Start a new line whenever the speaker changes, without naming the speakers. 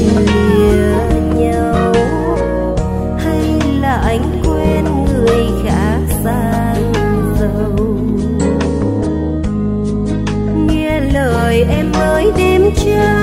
lìa nhau, hay là anh quên người khác sang giàu. Nghe lời em ơi đêm trăng